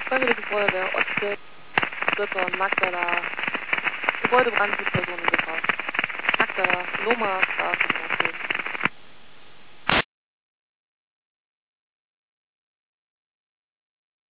Freiwillige Feuerwehr, Ortsgeld, Dörfer, Magdala, Gebäudebrand mit Personengefahr. Magdala, Loma Straße.